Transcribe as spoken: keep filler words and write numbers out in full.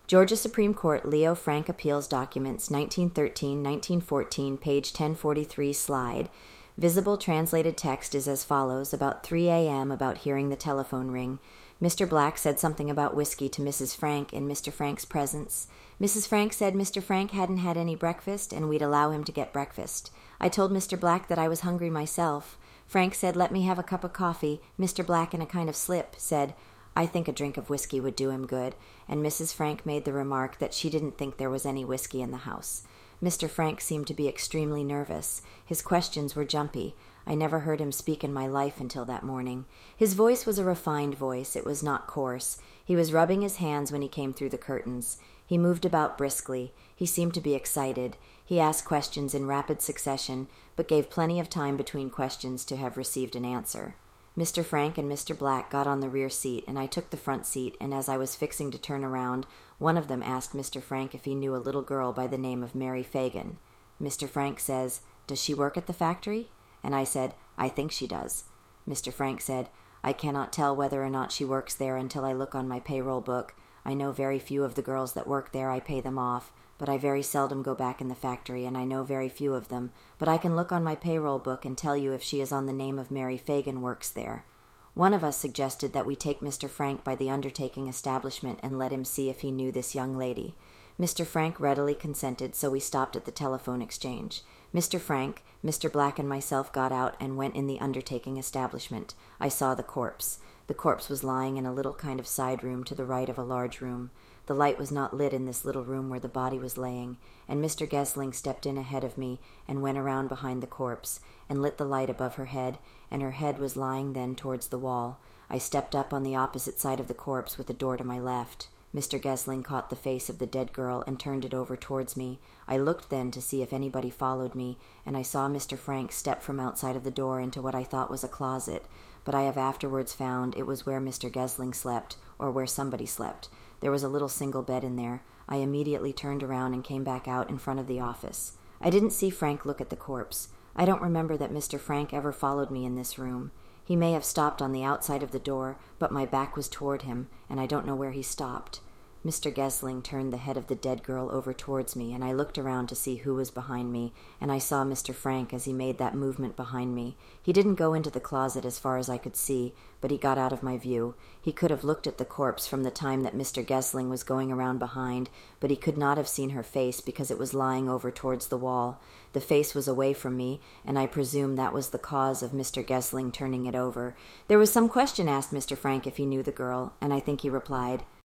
Georgia Supreme Court Leo Frank Appeals Documents, nineteen thirteen to nineteen fourteen, page ten forty-three, slide. Visible translated text is as follows. About three a.m., about hearing the telephone ring. Mister Black said something about whiskey to Missus Frank in Mister Frank's presence. Missus Frank said Mister Frank hadn't had any breakfast, and we'd allow him to get breakfast. I told Mister Black that I was hungry myself. Frank said, "Let me have a cup of coffee." Mister Black, in a kind of slip, said, "I think a drink of whiskey would do him good," and Missus Frank made the remark that she didn't think there was any whiskey in the house. Mister Frank seemed to be extremely nervous. His questions were jumpy. I never heard him speak in my life until that morning. His voice was a refined voice. It was not coarse. He was rubbing his hands when he came through the curtains. He moved about briskly. He seemed to be excited. He asked questions in rapid succession, but gave plenty of time between questions to have received an answer. Mister Frank and Mister Black got on the rear seat, and I took the front seat, and as I was fixing to turn around, one of them asked Mister Frank if he knew a little girl by the name of Mary Fagan. Mister Frank says, "Does she work at the factory?" And I said, "I think she does." Mister Frank said, "I cannot tell whether or not she works there until I look on my payroll book. I know very few of the girls that work there. I pay them off, but I very seldom go back in the factory, and I know very few of them. But I can look on my payroll book and tell you if she is on the name of Mary Fagan works there." One of us suggested that we take Mister Frank by the undertaking establishment and let him see if he knew this young lady. Mister Frank readily consented, so we stopped at the telephone exchange. Mister Frank, Mister Black, and myself got out and went in the undertaking establishment. I saw the corpse. The corpse was lying in a little kind of side room to the right of a large room. The light was not lit in this little room where the body was laying, and Mister Gessling stepped in ahead of me and went around behind the corpse, and lit the light above her head, and her head was lying then towards the wall. I stepped up on the opposite side of the corpse with the door to my left. Mister Gessling caught the face of the dead girl and turned it over towards me. I looked then to see if anybody followed me, and I saw Mister Frank step from outside of the door into what I thought was a closet, but I have afterwards found it was where Mister Gessling slept, or where somebody slept. There was a little single bed in there. I immediately turned around and came back out in front of the office. I didn't see Frank look at the corpse. I don't remember that Mister Frank ever followed me in this room. He may have stopped on the outside of the door, but my back was toward him, and I don't know where he stopped. Mister Gessling turned the head of the dead girl over towards me, and I looked around to see who was behind me, and I saw Mister Frank as he made that movement behind me. He didn't go into the closet as far as I could see, but he got out of my view. He could have looked at the corpse from the time that Mister Gessling was going around behind, but he could not have seen her face because it was lying over towards the wall. The face was away from me, and I presume that was the cause of Mister Gessling turning it over. There was some question asked Mister Frank if he knew the girl, and I think he replied,